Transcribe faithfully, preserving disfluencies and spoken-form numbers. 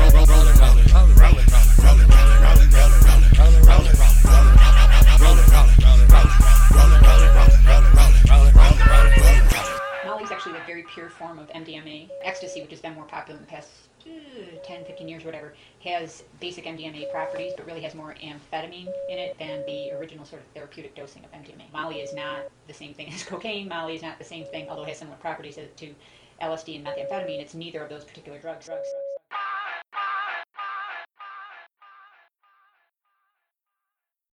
Molly's actually a very pure form of M D M A. Ecstasy, which has been more popular in the past uh, ten, fifteen years, whatever, has basic M D M A properties, but really has more amphetamine in it than the original sort of therapeutic dosing of M D M A. Molly is not the same thing as cocaine. Molly is not the same thing, although it has similar properties to L S D and methamphetamine. It's neither of those particular drugs. drugs.